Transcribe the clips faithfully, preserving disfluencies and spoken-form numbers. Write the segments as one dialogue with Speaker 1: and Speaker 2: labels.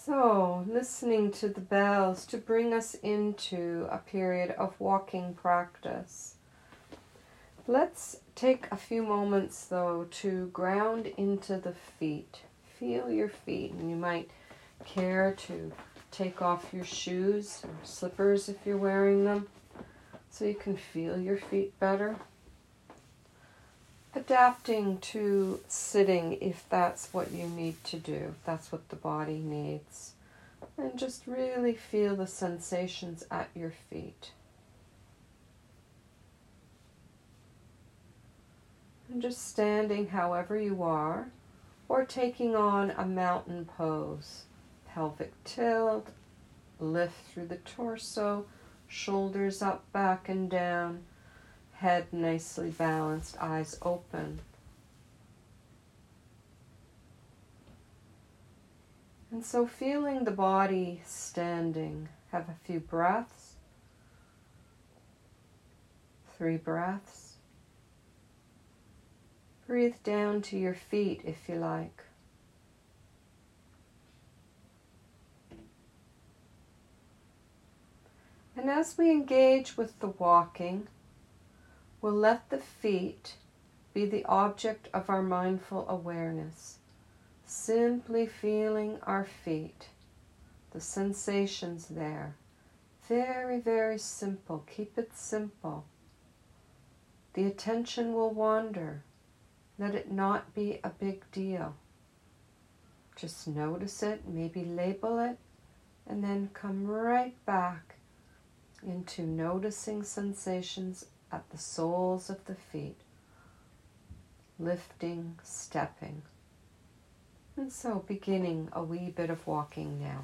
Speaker 1: So, listening to the bells to bring us into a period of walking practice. Let's take a few moments, though, to ground into the feet. Feel your feet, and you might care to take off your shoes or slippers if you're wearing them, so you can feel your feet better. Adapting to sitting if that's what you need to do, if that's what the body needs. And just really feel the sensations at your feet. And just standing however you are, or taking on a mountain pose. Pelvic tilt, lift through the torso, shoulders up, back and down. Head nicely balanced, eyes open. And so feeling the body standing, have a few breaths, three breaths. Breathe down to your feet if you like. And as we engage with the walking, we'll let the feet be the object of our mindful awareness, simply feeling our feet, the sensations there. Very, very simple. Keep it simple. The attention will wander. Let it not be a big deal. Just notice it, maybe label it, and then come right back into noticing sensations at the soles of the feet, lifting, stepping. And so beginning a wee bit of walking now.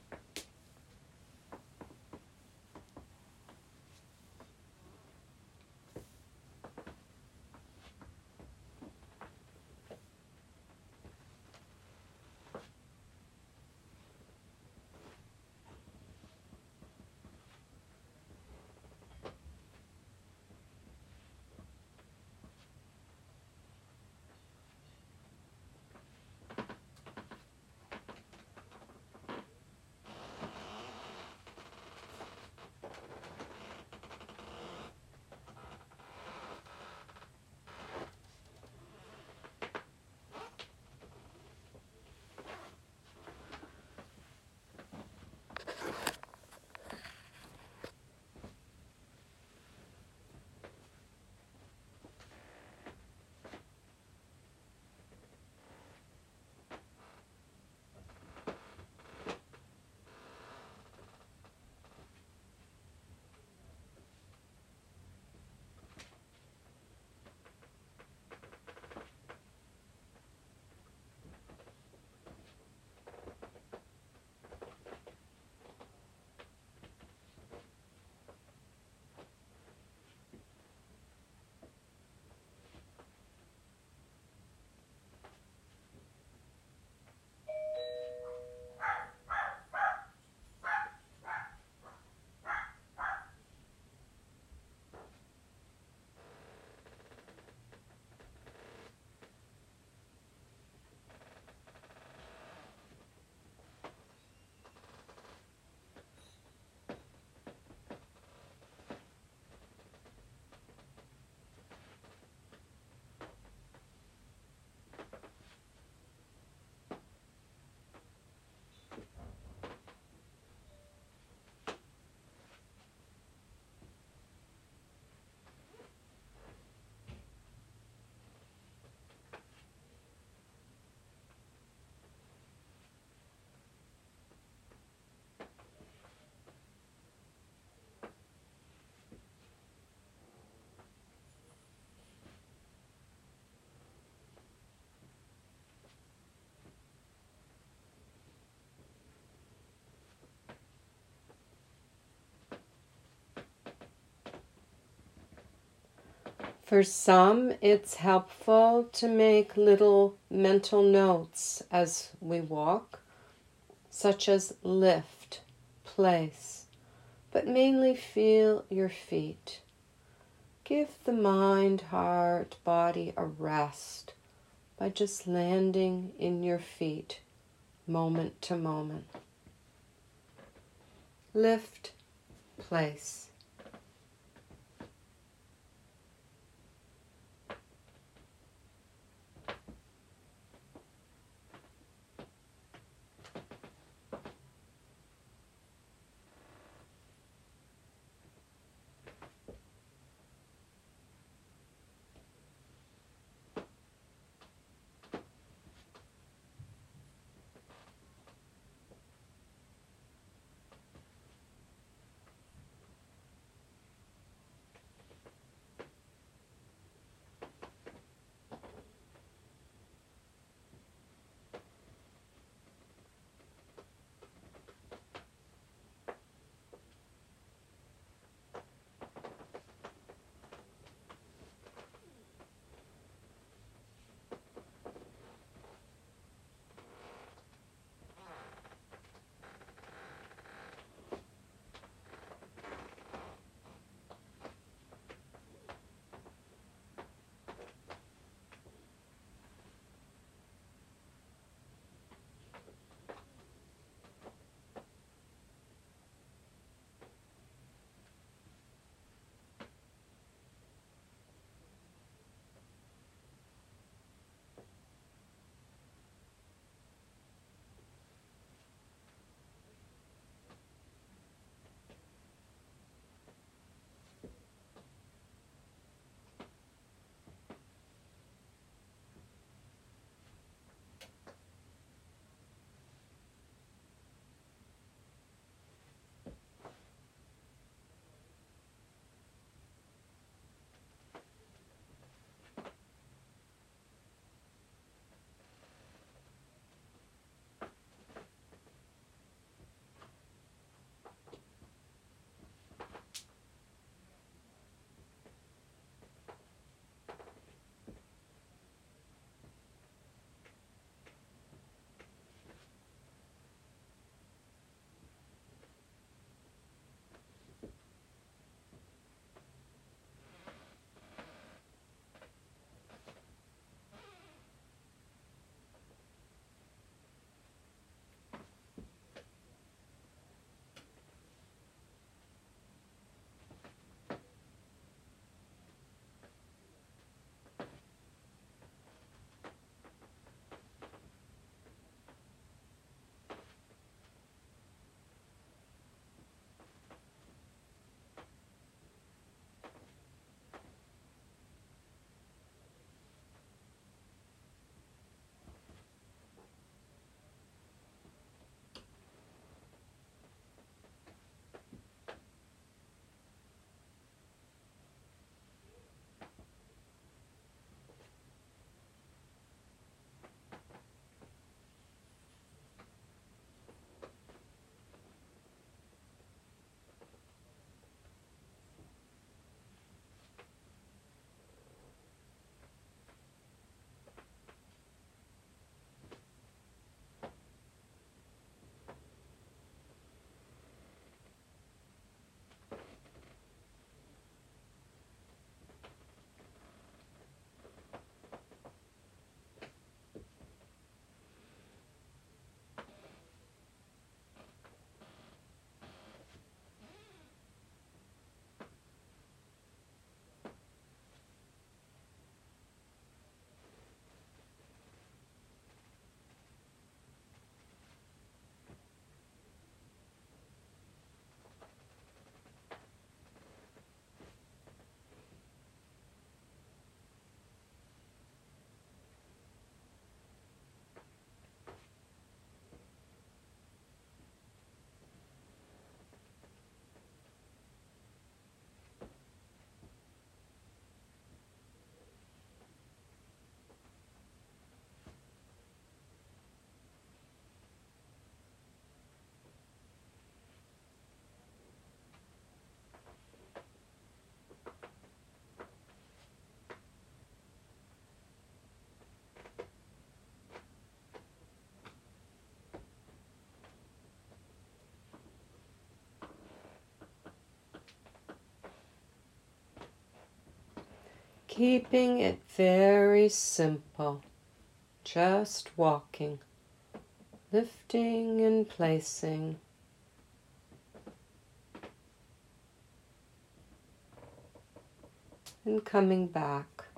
Speaker 1: For some, it's helpful to make little mental notes as we walk, such as lift, place, but mainly feel your feet. Give the mind, heart, body a rest by just landing in your feet, moment to moment. lift, place. Keeping it very simple, just walking, lifting and placing. and coming back.